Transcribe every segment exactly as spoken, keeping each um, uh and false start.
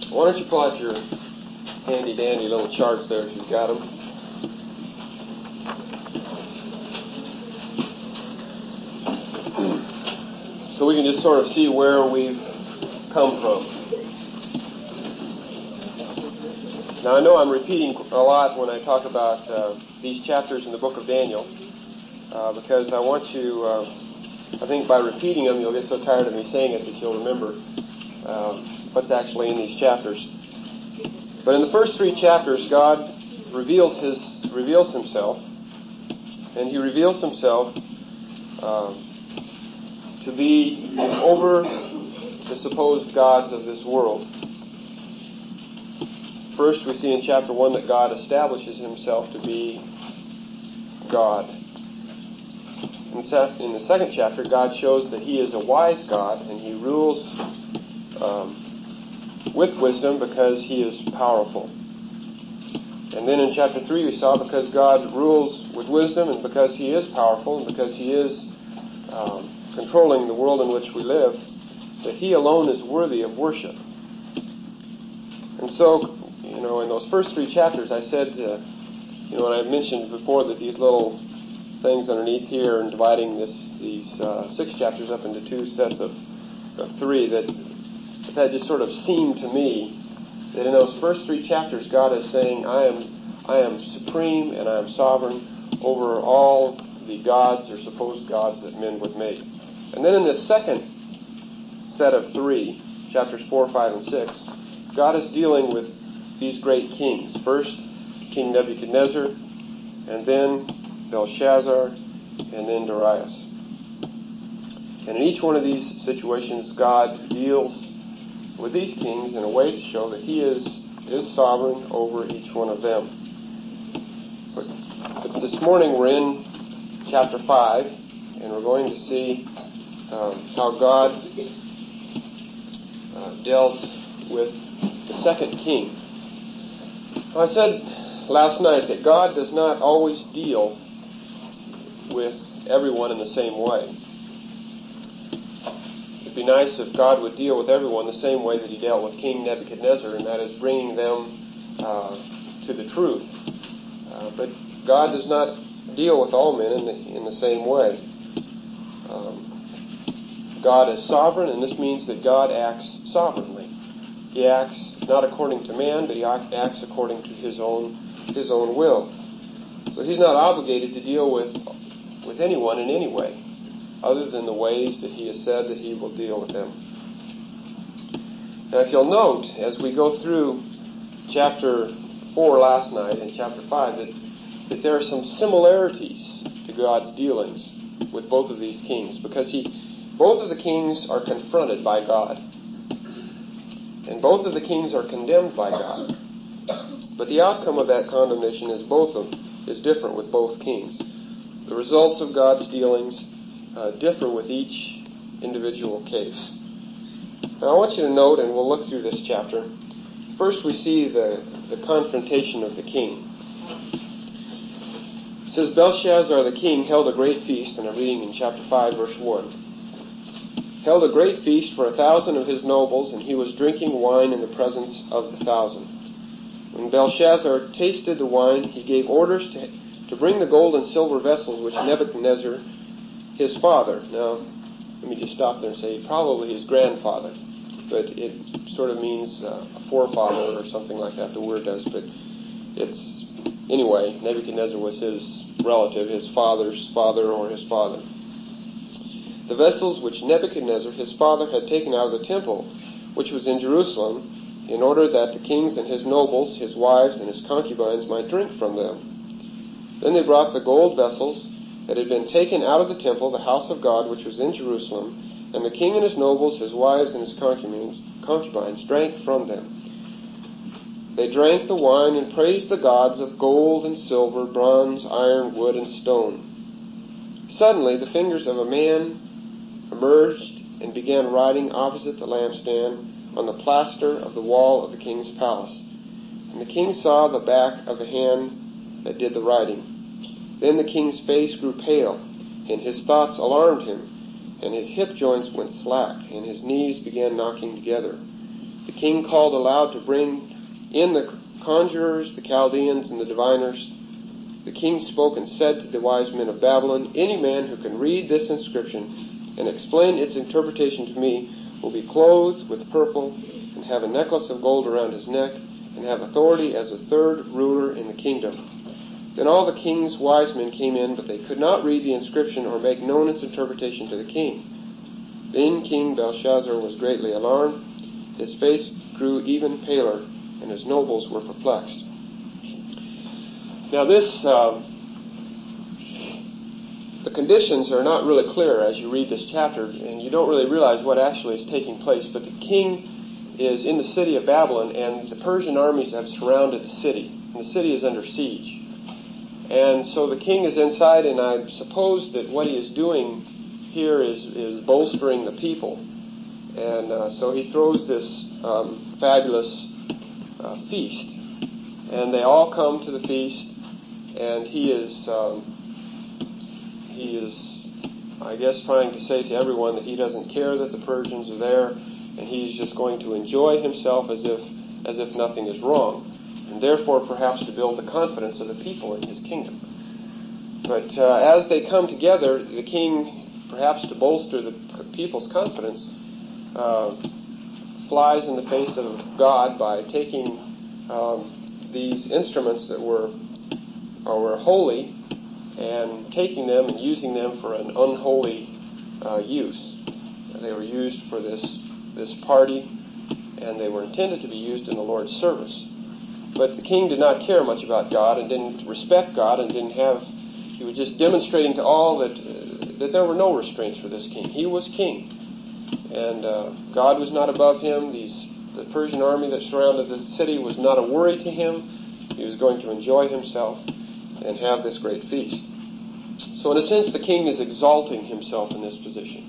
Why don't you pull out your handy-dandy little charts there if you've got them. So we can just sort of see where we've come from. Now I know I'm repeating a lot when I talk about uh, these chapters in the book of Daniel, uh, because I want you, uh, I think by repeating them you'll get so tired of me saying it that you'll remember uh, what's actually in these chapters. But in the first three chapters, God reveals his reveals himself, and he reveals himself uh, to be over the supposed gods of this world. First, we see in chapter one that God establishes himself to be God. In the second chapter, God shows that he is a wise God, and he rules um, with wisdom because he is powerful. And then in chapter three we saw because God rules with wisdom and because he is powerful and because he is um, controlling the world in which we live, that he alone is worthy of worship. And so, you know, in those first three chapters I said, uh, you know, and I mentioned before that these little things underneath here and dividing this these uh, six chapters up into two sets of, of three, that that just sort of seemed to me that in those first three chapters God is saying, I am I am supreme and I am sovereign over all the gods or supposed gods that men would make. And then in this second set of three, chapters four, five, and six, God is dealing with these great kings. First, King Nebuchadnezzar, and then Belshazzar, and then Darius. And in each one of these situations, God deals with these kings in a way to show that he is, is sovereign over each one of them. But, but this morning we're in chapter five, and we're going to see um, how God uh, dealt with the second king. I said last night that God does not always deal with everyone in the same way. It'd be nice if God would deal with everyone the same way that he dealt with King Nebuchadnezzar, and that is bringing them uh, to the truth. Uh, but God does not deal with all men in the, in the same way. Um, God is sovereign, and this means that God acts sovereignly. He acts not according to man, but he acts according to his own his own will. So he's not obligated to deal with with anyone in any way, other than the ways that he has said that he will deal with them. Now, if you'll note, as we go through chapter four last night and chapter five, that, that there are some similarities to God's dealings with both of these kings, because he, both of the kings are confronted by God, and both of the kings are condemned by God. But the outcome of that condemnation is both of them is different with both kings. The results of God's dealings Uh, differ with each individual case. Now I want you to note, and we'll look through this chapter. First we see the, the confrontation of the king. It says, Belshazzar the king held a great feast, and I'm reading in chapter five, verse one. Held a great feast for a thousand of his nobles, and he was drinking wine in the presence of the thousand. When Belshazzar tasted the wine, he gave orders to, to bring the gold and silver vessels which Nebuchadnezzar his father. Now, let me just stop there and say probably his grandfather, but it sort of means uh, a forefather or something like that, the word does, but it's, anyway, Nebuchadnezzar was his relative, his father's father or his father. The vessels which Nebuchadnezzar, his father, had taken out of the temple, which was in Jerusalem, in order that the kings and his nobles, his wives, and his concubines might drink from them. Then they brought the gold vessels that had been taken out of the temple, the house of God, which was in Jerusalem, and the king and his nobles, his wives, and his concubines, concubines drank from them. They drank the wine and praised the gods of gold and silver, bronze, iron, wood, and stone. Suddenly the fingers of a man emerged and began writing opposite the lampstand on the plaster of the wall of the king's palace. And the king saw the back of the hand that did the writing. Then the king's face grew pale, and his thoughts alarmed him, and his hip joints went slack, and his knees began knocking together. The The king called aloud to bring in the conjurers, the Chaldeans, and the diviners. The king spoke and said to the wise men of Babylon, any man who can read this inscription and explain its interpretation to me will be clothed with purple and have a necklace of gold around his neck and have authority as a third ruler in the kingdom. Then all the king's wise men came in, but they could not read the inscription or make known its interpretation to the king. Then King Belshazzar was greatly alarmed. His face grew even paler, and his nobles were perplexed. Now this, uh, the conditions are not really clear as you read this chapter, and you don't really realize what actually is taking place. But the king is in the city of Babylon, and the Persian armies have surrounded the city, and the city is under siege. And so the king is inside, and I suppose that what he is doing here is, is bolstering the people. And uh, so he throws this um, fabulous uh, feast. And they all come to the feast, and he is, um, he is, I guess, trying to say to everyone that he doesn't care that the Persians are there, and he's just going to enjoy himself as if, as if nothing is wrong, and therefore perhaps to build the confidence of the people in his kingdom. But uh, as they come together, the king, perhaps to bolster the people's confidence, uh, flies in the face of God by taking um, these instruments that were, or were holy and taking them and using them for an unholy uh, use. They were used for this, this party, and they were intended to be used in the Lord's service. But the king did not care much about God and didn't respect God and didn't have, he was just demonstrating to all that uh, that there were no restraints for this king. He was king. And uh, God was not above him. These, the Persian army that surrounded the city was not a worry to him. He was going to enjoy himself and have this great feast. So in a sense, the king is exalting himself in this position.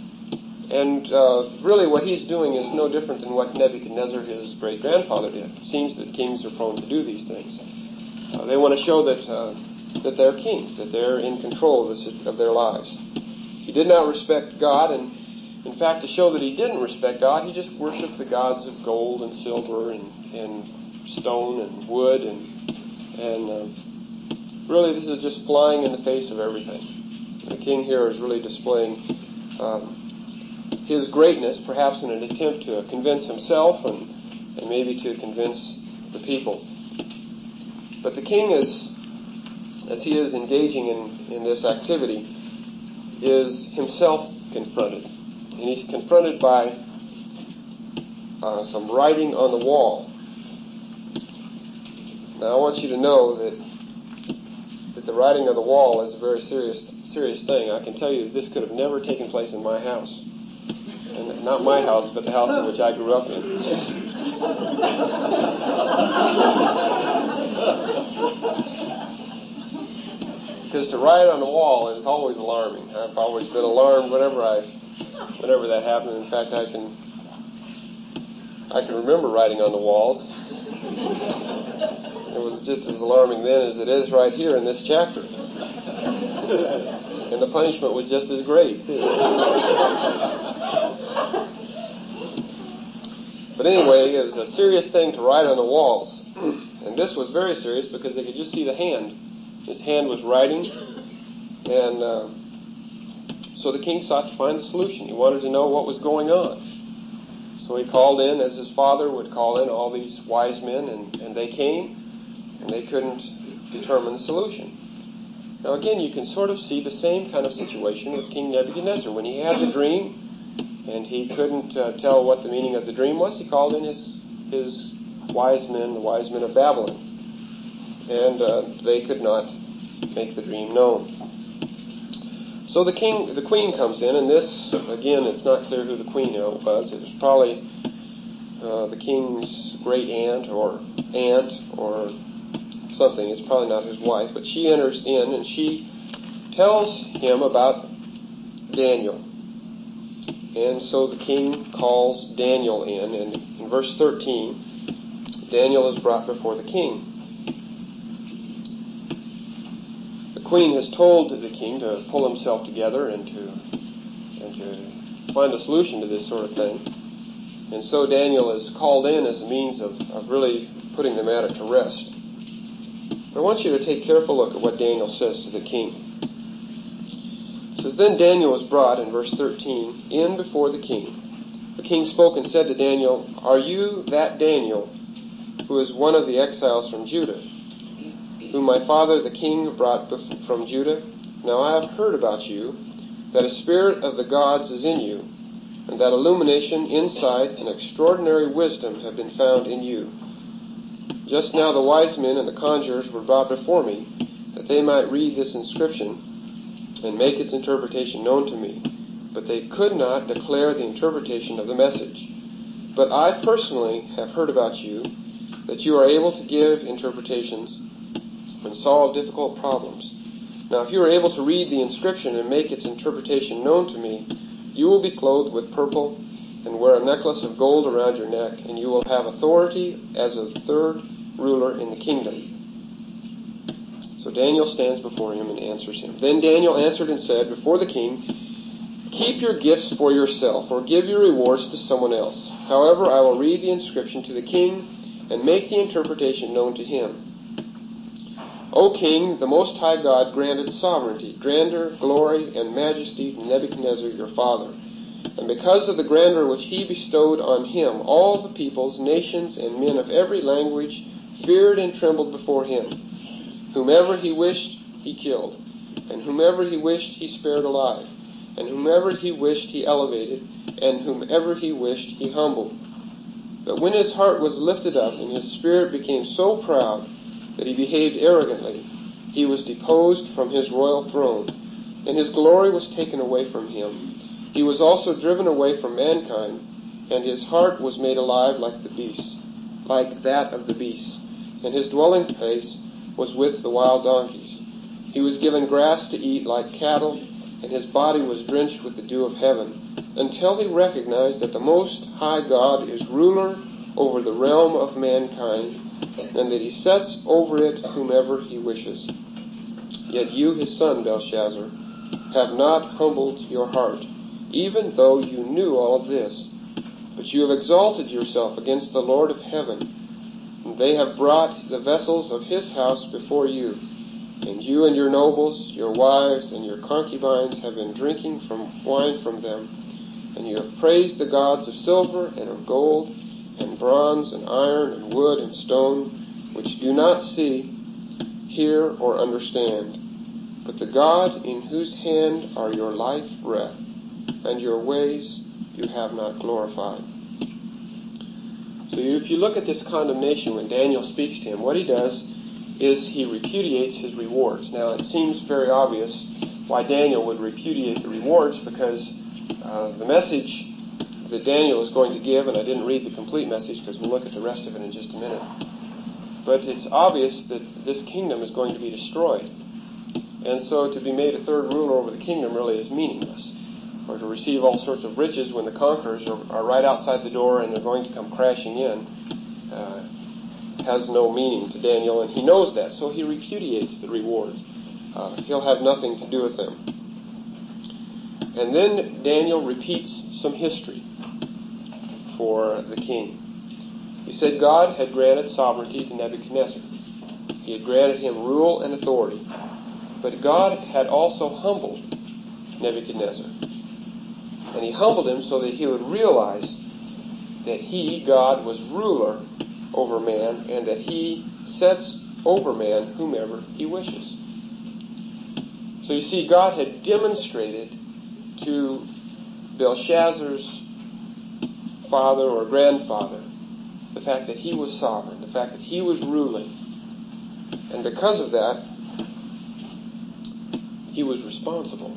And uh, really what he's doing is no different than what Nebuchadnezzar, his great-grandfather, did. It seems that kings are prone to do these things. Uh, they want to show that uh, that they're king, that they're in control of, this, of their lives. He did not respect God, and in fact, to show that he didn't respect God, he just worshipped the gods of gold and silver and, and stone and wood, and, and uh, really this is just flying in the face of everything. The king here is really displaying um, his greatness, perhaps in an attempt to convince himself and, and maybe to convince the people. But the king is, as he is engaging in, in this activity, is himself confronted. And he's confronted by uh, some writing on the wall. Now I want you to know that that the writing on the wall is a very serious serious thing. I can tell you that this could have never taken place in my house. And not my house, but the house in which I grew up in. Because to write on the wall is always alarming. I've always been alarmed whenever I, whenever that happened. In fact, I can, I can remember writing on the walls. It was just as alarming then as it is right here in this chapter. And the punishment was just as great, too. But anyway, it was a serious thing to write on the walls. And this was very serious because they could just see the hand. His hand was writing. And uh, so the king sought to find the solution. He wanted to know what was going on. So he called in, as his father would call in, all these wise men, and, and they came, and they couldn't determine the solution. Now again, you can sort of see the same kind of situation with King Nebuchadnezzar. When he had the dream, and he couldn't uh, tell what the meaning of the dream was, he called in his his wise men, the wise men of Babylon. And uh, they could not make the dream known. So the king, the queen comes in, and this, again, it's not clear who the queen was. It was probably uh, the king's great aunt or aunt or something. It's probably not his wife, but she enters in and she tells him about Daniel. And so the king calls Daniel in, and in verse thirteen, Daniel is brought before the king. The queen has told the king to pull himself together and to and to find a solution to this sort of thing. And so Daniel is called in as a means of, of really putting the matter to rest. But I want you to take a careful look at what Daniel says to the king. It says, Then Daniel was brought, in verse thirteen, in before the king. The king spoke and said to Daniel, Are you that Daniel, who is one of the exiles from Judah, whom my father the king brought from Judah? Now I have heard about you, that a spirit of the gods is in you, and that illumination, insight, and extraordinary wisdom have been found in you. Just now the wise men and the conjurers were brought before me, that they might read this inscription and make its interpretation known to me. But they could not declare the interpretation of the message. But I personally have heard about you, that you are able to give interpretations and solve difficult problems. Now if you are able to read the inscription and make its interpretation known to me, you will be clothed with purple and wear a necklace of gold around your neck, and you will have authority as a third ruler in the kingdom. So Daniel stands before him and answers him. Then Daniel answered and said before the king, Keep your gifts for yourself, or give your rewards to someone else. However, I will read the inscription to the king and make the interpretation known to him. O king, the Most High God granted sovereignty, grandeur, glory, and majesty to Nebuchadnezzar your father. And because of the grandeur which he bestowed on him, all the peoples, nations, and men of every language feared and trembled before him. Whomever he wished, he killed, and whomever he wished, he spared alive, and whomever he wished, he elevated, and whomever he wished, he humbled. But when his heart was lifted up, and his spirit became so proud that he behaved arrogantly, he was deposed from his royal throne, and his glory was taken away from him. He was also driven away from mankind, and his heart was made alive like the beasts, like that of the beasts, and his dwelling place was with the wild donkeys. He was given grass to eat like cattle, and his body was drenched with the dew of heaven, until he recognized that the Most High God is ruler over the realm of mankind, and that he sets over it whomever he wishes. Yet you, his son Belshazzar, have not humbled your heart, even though you knew all of this. But you have exalted yourself against the Lord of heaven, and they have brought the vessels of his house before you. And you and your nobles, your wives, and your concubines have been drinking from wine from them. And you have praised the gods of silver and of gold and bronze and iron and wood and stone, which do not see, hear, or understand. But the God in whose hand are your life breath, and your ways you have not glorified. So if you look at this condemnation when Daniel speaks to him, what he does is he repudiates his rewards. Now it seems very obvious why Daniel would repudiate the rewards, because uh, the message that Daniel is going to give, and I didn't read the complete message because we'll look at the rest of it in just a minute, but it's obvious that this kingdom is going to be destroyed. And so to be made a third ruler over the kingdom really is meaningless. Or to receive all sorts of riches when the conquerors are, are right outside the door and they're going to come crashing in uh, has no meaning to Daniel, and he knows that, so he repudiates the reward. Uh, he'll have nothing to do with them. And then Daniel repeats some history for the king. He said God had granted sovereignty to Nebuchadnezzar. He had granted him rule and authority. But God had also humbled Nebuchadnezzar. And he humbled him so that he would realize that he, God, was ruler over man, and that he sets over man whomever he wishes. So you see, God had demonstrated to Belshazzar's father or grandfather the fact that he was sovereign, the fact that he was ruling. And because of that, he was responsible.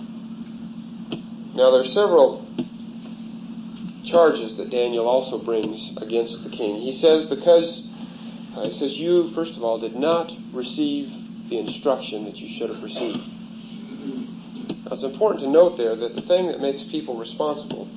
Now there are several charges that Daniel also brings against the king. He says because, uh, he says, you, first of all, did not receive the instruction that you should have received. Now it's important to note there that the thing that makes people responsible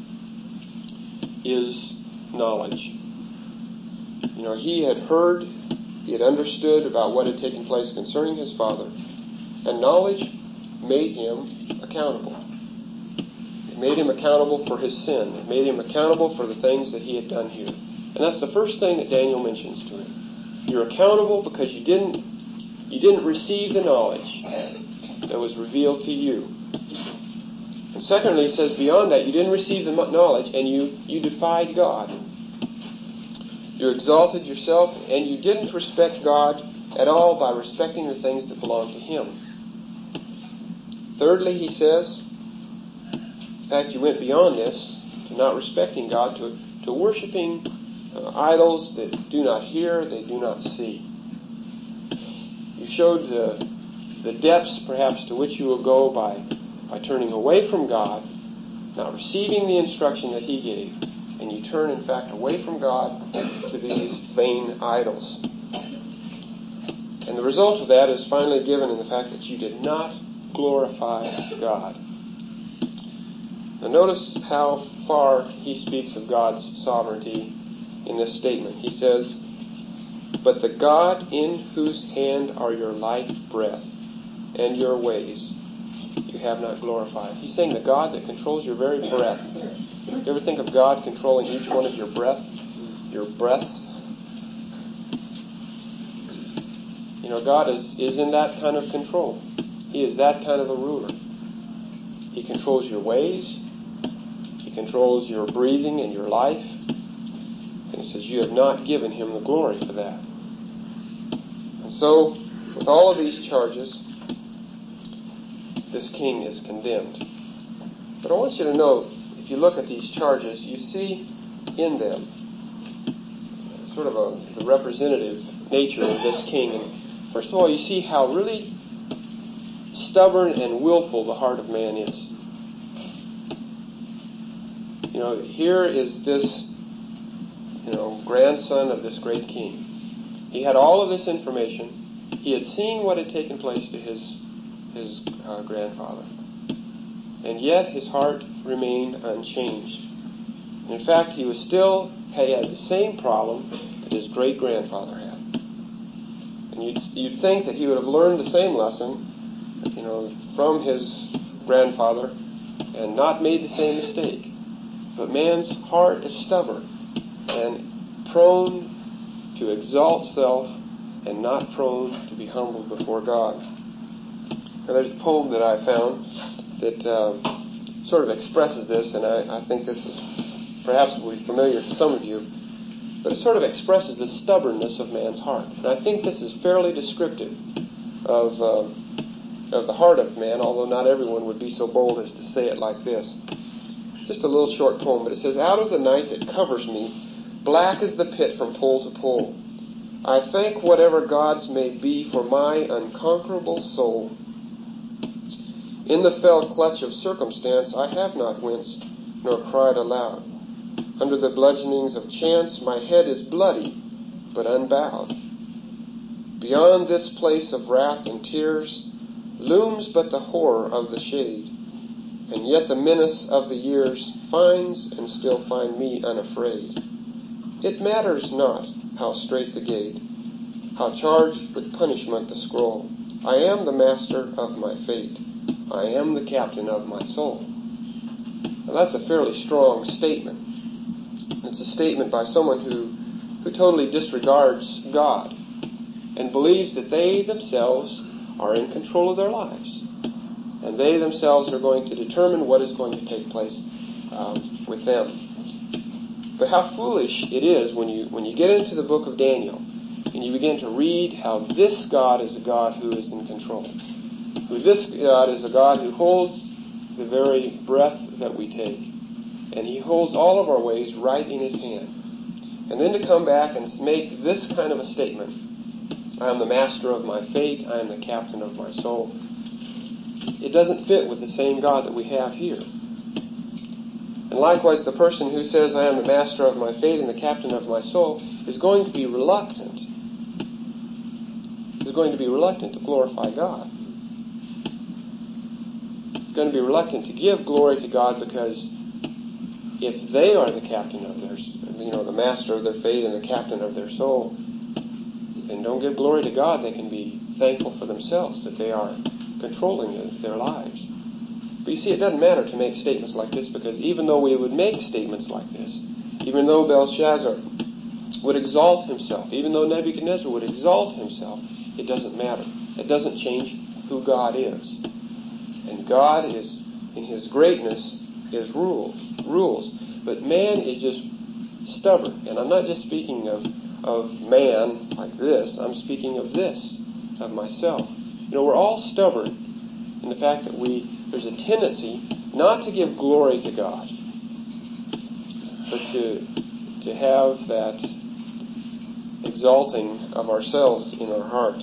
is knowledge. You know, he had heard, he had understood about what had taken place concerning his father, and knowledge made him accountable. It made him accountable for his sin. It made him accountable for the things that he had done here. And that's the first thing that Daniel mentions to him. You're accountable because you didn't, you didn't receive the knowledge that was revealed to you. And secondly, he says beyond that, you didn't receive the knowledge and you, you defied God. You exalted yourself and you didn't respect God at all by respecting the things that belong to Him. Thirdly, he says, in fact, you went beyond this to not respecting God, to, to worshiping uh, idols that do not hear, they do not see. You showed the, the depths, perhaps, to which you will go by, by turning away from God, not receiving the instruction that He gave, and you turn, in fact, away from God to these vain idols. And the result of that is finally given in the fact that you did not glorify God. Now notice how far he speaks of God's sovereignty in this statement. He says, "But the God in whose hand are your life breath and your ways, you have not glorified." He's saying the God that controls your very breath. You ever think of God controlling each one of your breath, your breaths? You know, God is, is in that kind of control. He is that kind of a ruler. He controls your ways. He controls your breathing and your life. And he says you have not given Him the glory for that. And so, with all of these charges, this king is condemned. But I want you to note, if you look at these charges, you see in them sort of a, the representative nature of this king. And first of all, you see how really stubborn and willful the heart of man is. You know, here is this, you know, grandson of this great king. He had all of this information. He had seen what had taken place to his his uh, grandfather. And yet his heart remained unchanged. In fact, he was still he had the same problem that his great-grandfather had. And you'd, you'd think that he would have learned the same lesson, you know, from his grandfather and not made the same mistake. But man's heart is stubborn and prone to exalt self and not prone to be humbled before God. Now, there's a poem that I found that um, sort of expresses this, and I, I think this is perhaps will be familiar to some of you, but it sort of expresses the stubbornness of man's heart. And I think this is fairly descriptive of uh, of the heart of man, although not everyone would be so bold as to say it like this. Just a little short poem, but it says, "Out of the night that covers me, black is the pit from pole to pole. I thank whatever gods may be for my unconquerable soul. In the fell clutch of circumstance I have not winced, nor cried aloud. Under the bludgeonings of chance my head is bloody, but unbowed. Beyond this place of wrath and tears looms but the horror of the shade, and yet the menace of the years finds and still find me unafraid. It matters not how strait the gate, how charged with punishment the scroll. I am the master of my fate. I am the captain of my soul." Now that's a fairly strong statement. It's a statement by someone who, who totally disregards God and believes that they themselves are in control of their lives. And they themselves are going to determine what is going to take place um, with them. But how foolish it is when you when you get into the book of Daniel and you begin to read how this God is a God who is in control. Who this God is a God who holds the very breath that we take. And He holds all of our ways right in His hand. And then to come back and make this kind of a statement, "I am the master of my fate, I am the captain of my soul," it doesn't fit with the same God that we have here. And likewise, the person who says, "I am the master of my fate and the captain of my soul," is going to be reluctant. Is going to be reluctant to glorify God. Is going to be reluctant to give glory to God, because if they are the captain of their, you know, the master of their fate and the captain of their soul, then don't give glory to God. They can be thankful for themselves that they are controlling their lives. But you see, it doesn't matter to make statements like this, because even though we would make statements like this, even though Belshazzar would exalt himself, even though Nebuchadnezzar would exalt himself, it doesn't matter. It doesn't change who God is. And God is, in His greatness, is rule, rules. But man is just stubborn. And I'm not just speaking of, of man like this. I'm speaking of this, of myself. You know, we're all stubborn in the fact that we there's a tendency not to give glory to God, but to to have that exalting of ourselves in our heart.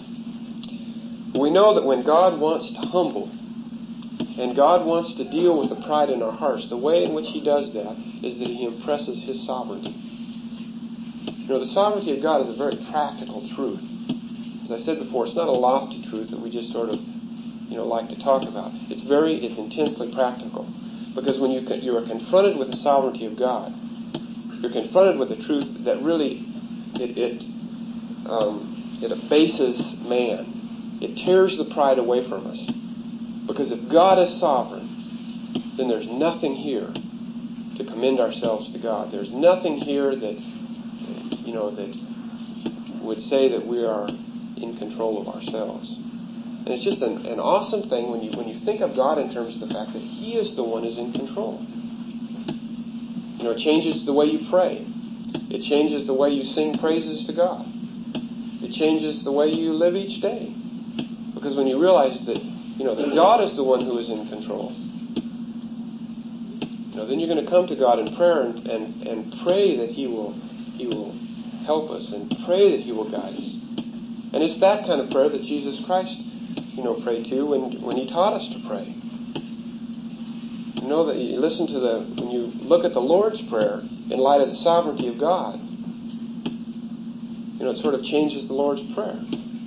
We know that when God wants to humble and God wants to deal with the pride in our hearts, the way in which He does that is that He impresses His sovereignty. You know, the sovereignty of God is a very practical truth. As I said before, it's not a lofty truth that we just sort of, you know, like to talk about. It's very, it's intensely practical. Because when you you are confronted with the sovereignty of God, you're confronted with a truth that really it it um, it abases man. It tears the pride away from us. Because if God is sovereign, then there's nothing here to commend ourselves to God. There's nothing here that, you know, that would say that we are in control of ourselves. And it's just an, an awesome thing when you when you think of God in terms of the fact that He is the one who's in control. You know, it changes the way you pray. It changes the way you sing praises to God. It changes the way you live each day. Because when you realize that, you know, that God is the one who is in control, you know, then you're going to come to God in prayer and, and, and pray that He will He will help us and pray that He will guide us. And it's that kind of prayer that Jesus Christ, you know, prayed to when when He taught us to pray. You know that you listen to the when you look at the Lord's Prayer in light of the sovereignty of God, you know, it sort of changes the Lord's Prayer.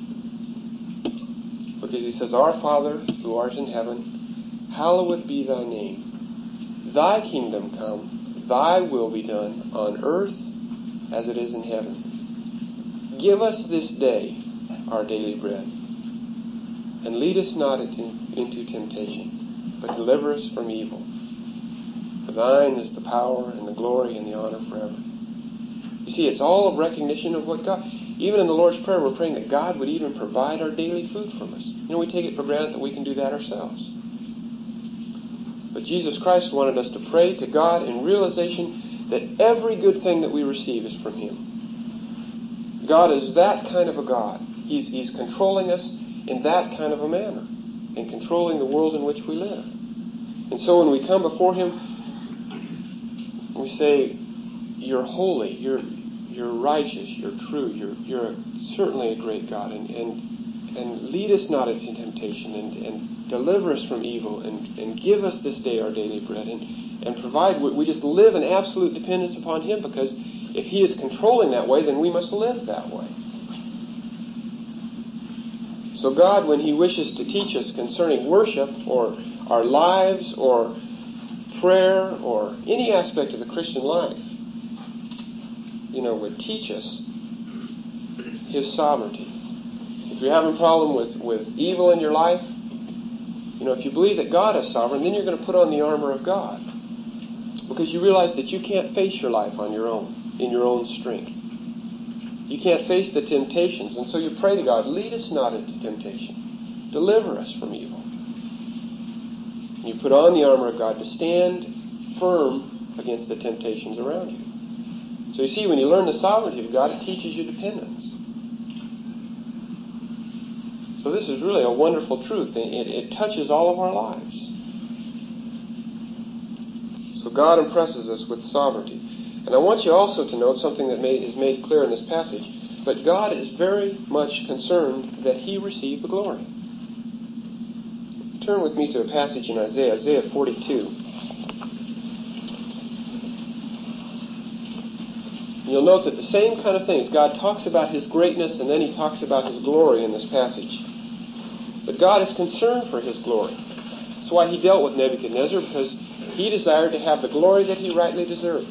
Because He says, "Our Father, who art in heaven, hallowed be Thy name. Thy kingdom come, Thy will be done on earth as it is in heaven. Give us this day our daily bread. And lead us not into, into temptation, but deliver us from evil. For Thine is the power and the glory and the honor forever." You see, it's all a recognition of what God... Even in the Lord's Prayer, we're praying that God would even provide our daily food from us. You know, we take it for granted that we can do that ourselves. But Jesus Christ wanted us to pray to God in realization that every good thing that we receive is from Him. God is that kind of a God. He's, he's controlling us in that kind of a manner, and controlling the world in which we live. And so when we come before Him, we say, "You're holy, you're you're righteous, you're true, you're you're certainly a great God, and and, and lead us not into temptation, and, and deliver us from evil, and, and give us this day our daily bread," and, and provide. We just live in absolute dependence upon Him, because if He is controlling that way, then we must live that way. So God, when He wishes to teach us concerning worship, or our lives, or prayer, or any aspect of the Christian life, you know, would teach us His sovereignty. If you're having a problem with, with evil in your life, you know, if you believe that God is sovereign, then you're going to put on the armor of God. Because you realize that you can't face your life on your own, in your own strength. You can't face the temptations, and so you pray to God, "Lead us not into temptation. Deliver us from evil." And you put on the armor of God to stand firm against the temptations around you. So you see, when you learn the sovereignty of God, it teaches you dependence. So this is really a wonderful truth, and it, it touches all of our lives. So God impresses us with sovereignty. And I want you also to note something that made, is made clear in this passage. But God is very much concerned that He receive the glory. Turn with me to a passage in Isaiah, Isaiah forty-two. You'll note that the same kind of things. God talks about His greatness, and then He talks about His glory in this passage. But God is concerned for His glory. That's why He dealt with Nebuchadnezzar, because he desired to have the glory that he rightly deserved.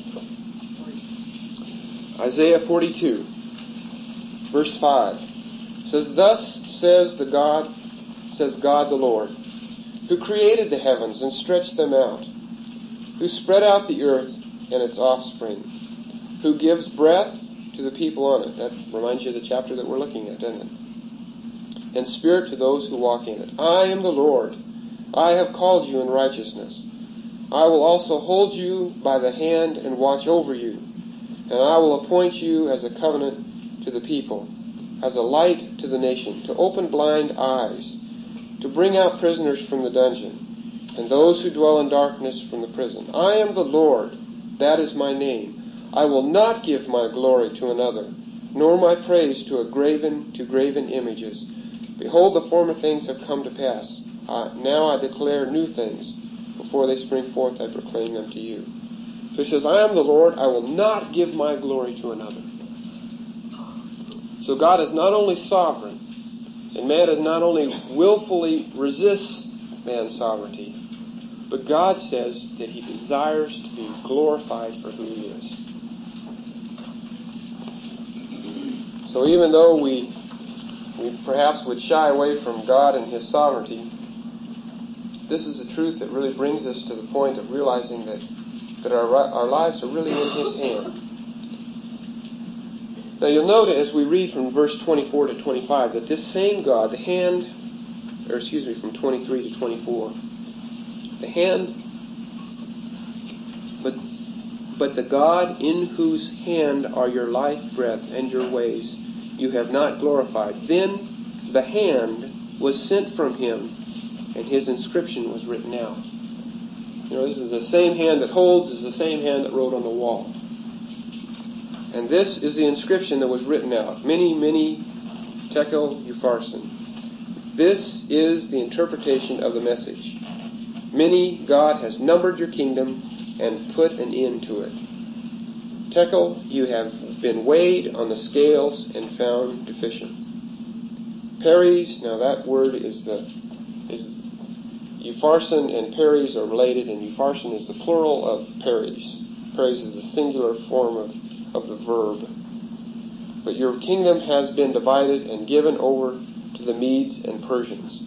Isaiah forty-two, verse five says, "Thus says the God, says God the Lord, who created the heavens and stretched them out, who spread out the earth and its offspring, who gives breath to the people on it. That reminds you of the chapter that we're looking at, doesn't it? And spirit to those who walk in it. I am the Lord. I have called you in righteousness. I will also hold you by the hand and watch over you. And I will appoint you as a covenant to the people, as a light to the nation, to open blind eyes, to bring out prisoners from the dungeon, and those who dwell in darkness from the prison. I am the Lord, that is my name. I will not give my glory to another, nor my praise to a graven, to graven images. Behold, the former things have come to pass. Uh, now I declare new things. Before they spring forth, I proclaim them to you. So he says, I am the Lord, I will not give my glory to another. So God is not only sovereign, and man is not only willfully resists man's sovereignty, but God says that he desires to be glorified for who he is. So even though we, we perhaps would shy away from God and his sovereignty, this is a truth that really brings us to the point of realizing that, that our, our lives are really in his hand. Now you'll note as we read from verse twenty-four to twenty-five that this same God, the hand, or excuse me, from twenty-three to twenty-four, the hand, but, but the God in whose hand are your life breath and your ways, you have not glorified. Then the hand was sent from him, and his inscription was written out. You know, this is the same hand that holds, is the same hand that wrote on the wall. And this is the inscription that was written out. Mene, mene, tekel, upharsin. This is the interpretation of the message. Mene, God has numbered your kingdom and put an end to it. Tekel, you have been weighed on the scales and found deficient. Peres, now that word is the is upharsin and peres are related, and upharsin is the plural of peres. Peres is the singular form of, of the verb. But your kingdom has been divided and given over to the Medes and Persians.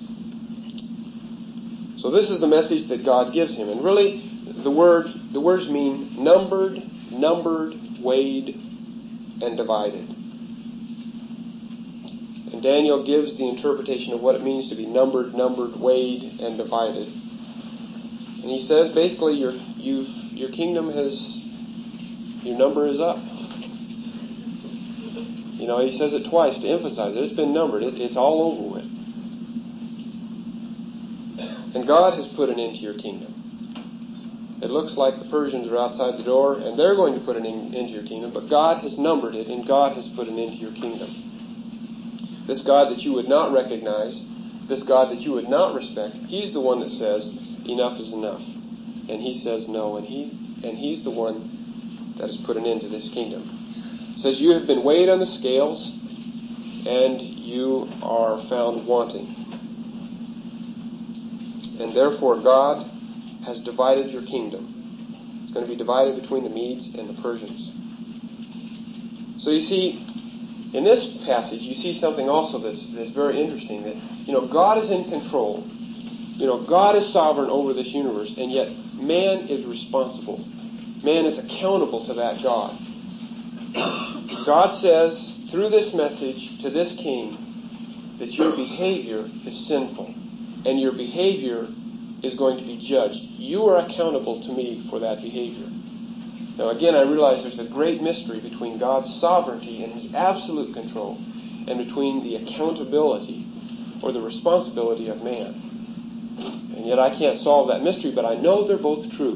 So this is the message that God gives him. And really, the word the words mean numbered, numbered, weighed, and divided. And Daniel gives the interpretation of what it means to be numbered, numbered, weighed, and divided. And he says basically your you've your kingdom has your number is up. You know, he says it twice to emphasize it. It's been numbered. It, it's all over with. And God has put an end to your kingdom. It looks like the Persians are outside the door, and they're going to put an end to your kingdom, but God has numbered it, and God has put an end to your kingdom. This God that you would not recognize, this God that you would not respect, he's the one that says, enough is enough. And he says no, and he and he's the one that has put an end to this kingdom. It says, you have been weighed on the scales, and you are found wanting. And therefore God has divided your kingdom. It's going to be divided between the Medes and the Persians. So you see, in this passage, you see something also that's, that's very interesting. That, you know, God is in control. You know, God is sovereign over this universe, and yet man is responsible. Man is accountable to that God. God says, through this message to this king, that your behavior is sinful, and your behavior is going to be judged. You are accountable to me for that behavior. Now again, I realize there's a great mystery between God's sovereignty and his absolute control, and between the accountability or the responsibility of man. And yet I can't solve that mystery, but I know they're both true.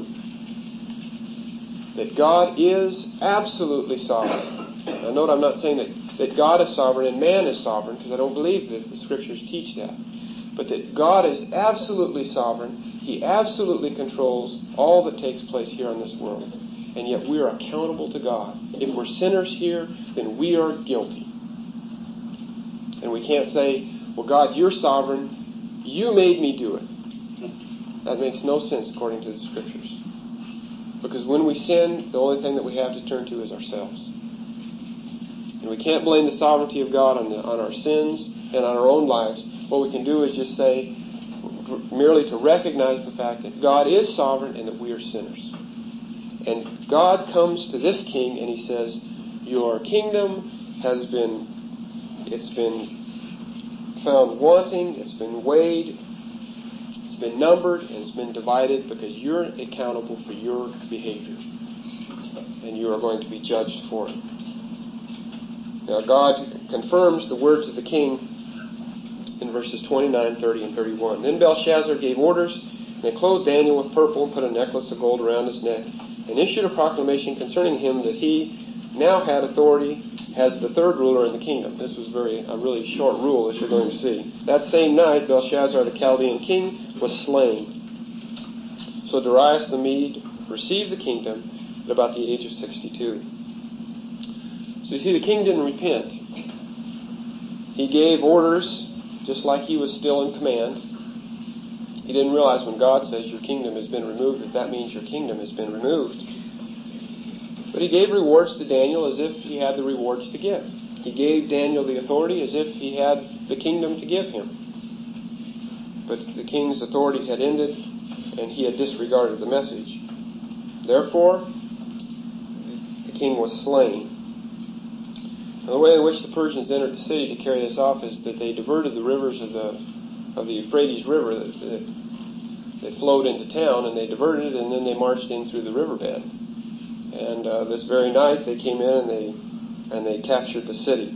That God is absolutely sovereign. Now note, I'm not saying that, that God is sovereign and man is sovereign, because I don't believe that the Scriptures teach that. But that God is absolutely sovereign. He absolutely controls all that takes place here on this world. And yet we are accountable to God. If we're sinners here, then we are guilty. And we can't say, well, God, you're sovereign. You made me do it. That makes no sense according to the Scriptures. Because when we sin, the only thing that we have to turn to is ourselves. And we can't blame the sovereignty of God on, the, on our sins and on our own lives. What we can do is just say, merely to recognize the fact that God is sovereign and that we are sinners. And God comes to this king and he says, your kingdom has been, it's been found wanting, it's been weighed, it's been numbered, and it's been divided because you're accountable for your behavior. And you are going to be judged for it. Now God confirms the words of the king in verses twenty-nine, thirty, and thirty-one. Then Belshazzar gave orders, and they clothed Daniel with purple and put a necklace of gold around his neck, and issued a proclamation concerning him that he now had authority as the third ruler in the kingdom. This was very a really short rule, as you're going to see. That same night, Belshazzar, the Chaldean king, was slain. So Darius the Mede received the kingdom at about the age of sixty-two. So you see, the king didn't repent. He gave orders just like he was still in command. He didn't realize when God says your kingdom has been removed, that that means your kingdom has been removed. But he gave rewards to Daniel as if he had the rewards to give. He gave Daniel the authority as if he had the kingdom to give him. But the king's authority had ended, and he had disregarded the message. Therefore, the king was slain. Now, the way in which the Persians entered the city to carry this off is that they diverted the rivers of the of the Euphrates River that, that, that flowed into town, and they diverted it, and then they marched in through the riverbed. And uh, this very night they came in and they and they captured the city.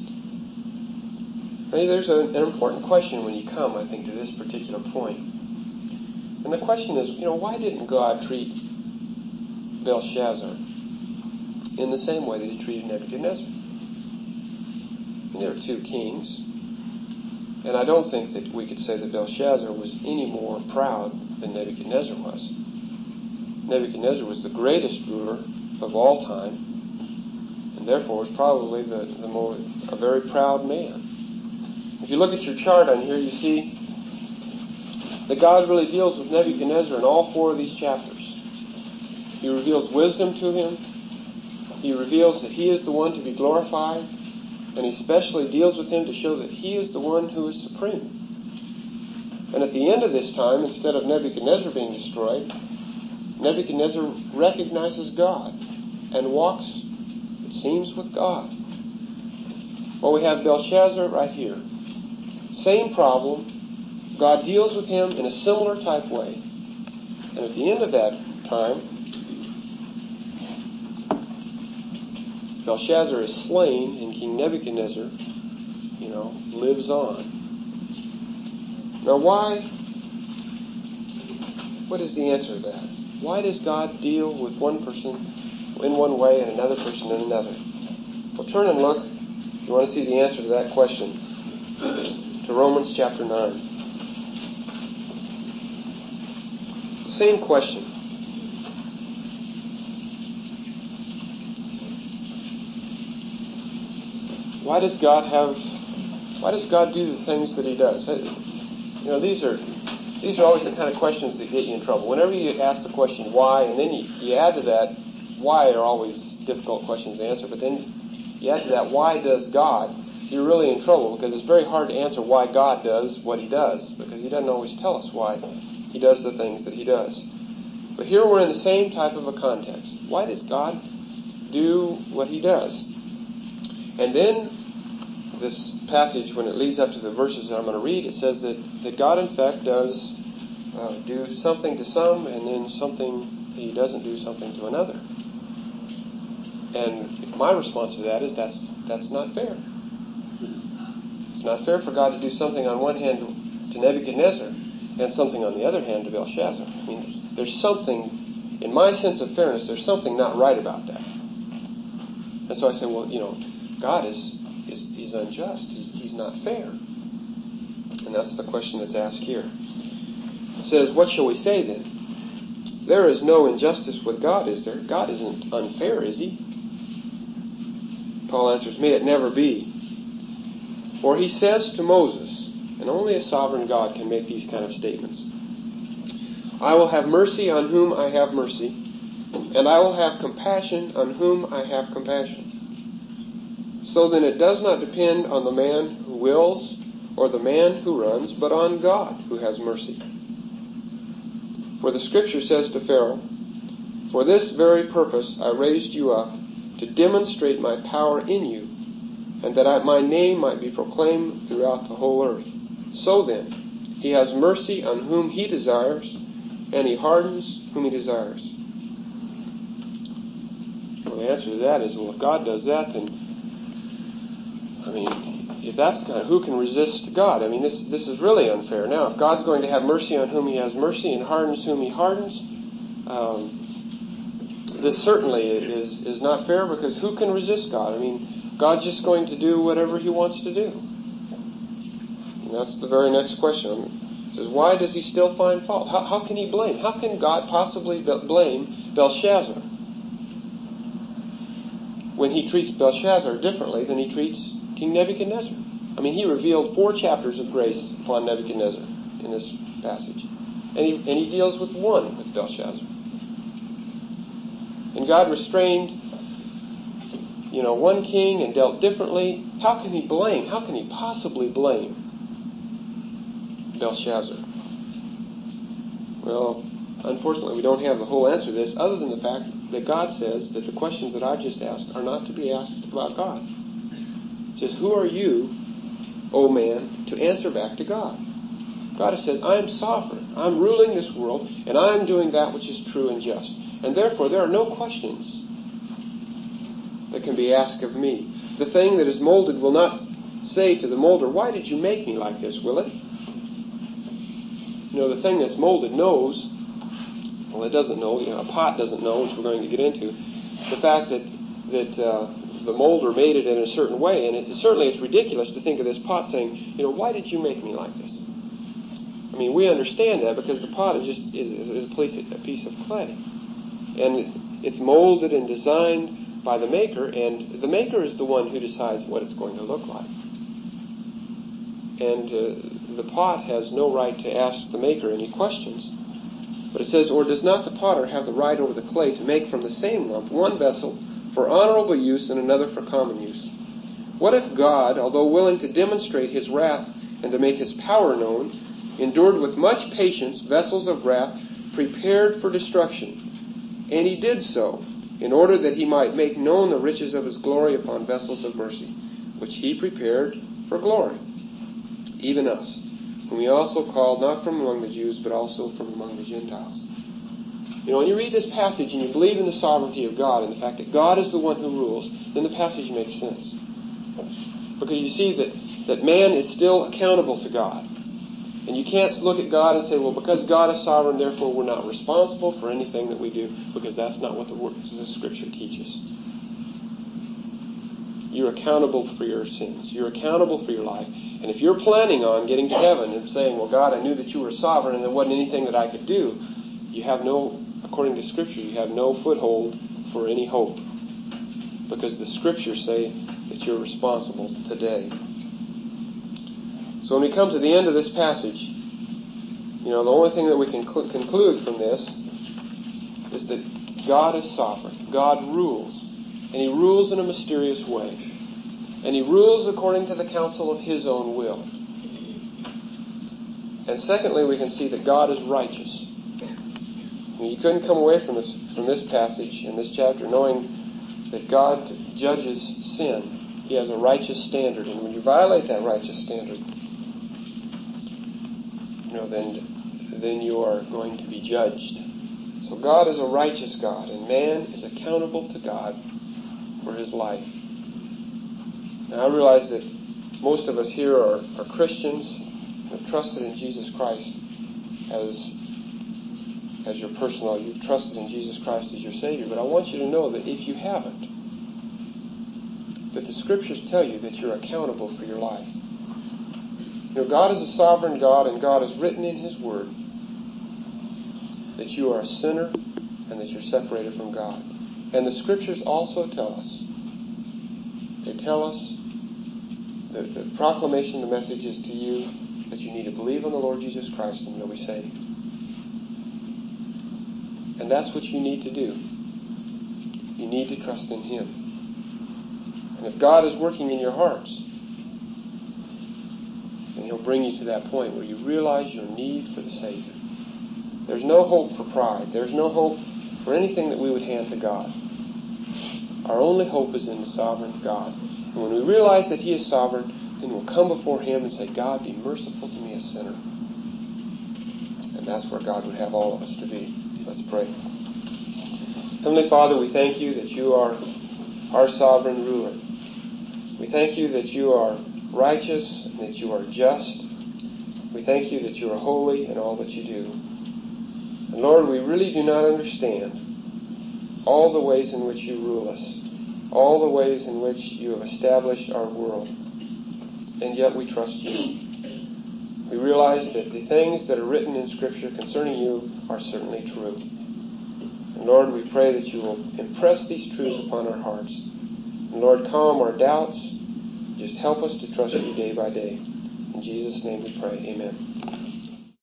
Now, there's a, an important question when you come, I think, to this particular point. And the question is, you know, why didn't God treat Belshazzar in the same way that he treated Nebuchadnezzar? I mean, there are two kings. And I don't think that we could say that Belshazzar was any more proud than Nebuchadnezzar was. Nebuchadnezzar was the greatest ruler of all time, and therefore was probably the, the more a very proud man. If you look at your chart on here, you see that God really deals with Nebuchadnezzar in all four of these chapters. He reveals wisdom to him. He reveals that he is the one to be glorified. And he especially deals with him to show that he is the one who is supreme. And at the end of this time, instead of Nebuchadnezzar being destroyed, Nebuchadnezzar recognizes God and walks, it seems, with God. Well, we have Belshazzar right here. Same problem. God deals with him in a similar type way. And at the end of that time, Belshazzar is slain, and King Nebuchadnezzar, you know, lives on. Now, why? What is the answer to that? Why does God deal with one person in one way and another person in another? Well, turn and look, if you want to see the answer to that question, to Romans chapter nine. The same question. Why does God have, why does God do the things that he does? You know, these are these are always the kind of questions that get you in trouble. Whenever you ask the question why, and then you, you add to that, why are always difficult questions to answer, but then you add to that, why does God, you're really in trouble, because it's very hard to answer why God does what he does, because he doesn't always tell us why he does the things that he does. But here we're in the same type of a context. Why does God do what he does? And then this passage, when it leads up to the verses that I'm going to read, it says that, that God, in fact, does uh, do something to some, and then something, he doesn't do something to another. And my response to that is that's that's not fair. It's not fair for God to do something on one hand to Nebuchadnezzar and something on the other hand to Belshazzar. I mean, there's something, in my sense of fairness, there's something not right about that. And so I say, well, you know, God is, is he's unjust. He's, he's not fair. And that's the question that's asked here. It says, what shall we say then? There is no injustice with God, is there? God isn't unfair, is he? Paul answers, may it never be. For he says to Moses, and only a sovereign God can make these kind of statements, I will have mercy on whom I have mercy, and I will have compassion on whom I have compassion. So then it does not depend on the man who wills or the man who runs, but on God who has mercy. For the Scripture says to Pharaoh, For this very purpose I raised you up, to demonstrate my power in you, and that I, my name might be proclaimed throughout the whole earth. So then, he has mercy on whom he desires, and he hardens whom he desires. Well, the answer to that is, well, if God does that, then, I mean, if that's kind of, who can resist God? I mean, this this is really unfair. Now, if God's going to have mercy on whom he has mercy and hardens whom he hardens, um, this certainly is, is not fair, because who can resist God? I mean, God's just going to do whatever he wants to do. And that's the very next question. It says, why does he still find fault? How, how can he blame? How can God possibly blame Belshazzar when he treats Belshazzar differently than he treats King Nebuchadnezzar? I mean, he revealed four chapters of grace upon Nebuchadnezzar in this passage. And he, and he deals with one with Belshazzar. And God restrained, you know, one king and dealt differently. How can he blame? How can he possibly blame Belshazzar? Well, unfortunately, we don't have the whole answer to this, other than the fact that God says that the questions that I just asked are not to be asked about God. It says, who are you, O man, to answer back to God? God says, I am sovereign. I'm ruling this world, and I am doing that which is true and just. And therefore, there are no questions that can be asked of me. The thing that is molded will not say to the molder, why did you make me like this, will it? You know, the thing that's molded knows, well, it doesn't know, you know, a pot doesn't know, which we're going to get into, the fact that, that uh, the molder made it in a certain way. And it, certainly it's ridiculous to think of this pot saying, you know, why did you make me like this? I mean, we understand that because the pot is just is, is a, piece, a piece of clay. And it's molded and designed by the maker, and the maker is the one who decides what it's going to look like. And uh, the pot has no right to ask the maker any questions. But it says, or does not the potter have the right over the clay to make from the same lump one vessel for honorable use and another for common use? What if God, although willing to demonstrate his wrath and to make his power known, endured with much patience vessels of wrath prepared for destruction? And he did so, in order that he might make known the riches of his glory upon vessels of mercy, which he prepared for glory, even us, whom he also called not from among the Jews, but also from among the Gentiles. You know, when you read this passage and you believe in the sovereignty of God and the fact that God is the one who rules, then the passage makes sense. Because you see that, that man is still accountable to God. And you can't look at God and say, well, because God is sovereign, therefore we're not responsible for anything that we do, because that's not what the, word, the Scripture teaches. You're accountable for your sins. You're accountable for your life. And if you're planning on getting to heaven and saying, well, God, I knew that you were sovereign and there wasn't anything that I could do, you have no, according to Scripture, you have no foothold for any hope. Because the Scriptures say that you're responsible today. So when we come to the end of this passage, you know, the only thing that we can cl- conclude from this is that God is sovereign. God rules. And he rules in a mysterious way. And he rules according to the counsel of his own will. And secondly, we can see that God is righteous. I mean, you couldn't come away from this, from this passage in this chapter knowing that God judges sin. He has a righteous standard. And when you violate that righteous standard, you know, then, then you are going to be judged. So God is a righteous God, and man is accountable to God for his life. Now I realize that most of us here are, are Christians and have trusted in Jesus Christ as, as your personal, you've trusted in Jesus Christ as your Savior. But I want you to know that if you haven't, that the Scriptures tell you that you're accountable for your life. You know, God is a sovereign God, and God has written in his Word that you are a sinner and that you're separated from God. And the Scriptures also tell us, they tell us that the proclamation, the message is to you that you need to believe on the Lord Jesus Christ and you'll be saved. And that's what you need to do. You need to trust in him. And if God is working in your hearts, and He'll bring you to that point where you realize your need for the Savior. There's no hope for pride. There's no hope for anything that we would hand to God. Our only hope is in the sovereign God. And when we realize that He is sovereign, then we'll come before Him and say, God, be merciful to me, a sinner. And that's where God would have all of us to be. Let's pray. Heavenly Father, we thank You that You are our sovereign ruler. We thank You that You are righteous and that You are just. We thank You that You are holy in all that You do. And Lord, we really do not understand all the ways in which You rule us, all the ways in which You have established our world. And yet we trust You. We realize that the things that are written in Scripture concerning You are certainly true. And Lord, we pray that You will impress these truths upon our hearts. And Lord, calm our doubts. Just help us to trust You day by day. In Jesus' name we pray. Amen.